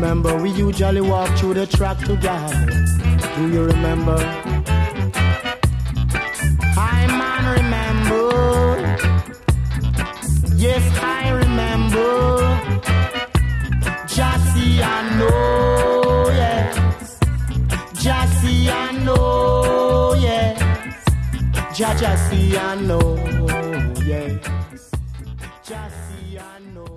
remember we usually walk through the track together? Do you remember? I man remember. Yes, I remember. Jassy, I know, yes. Jassy, I know, yes. Jassy, I know, yes. Jassy, I know.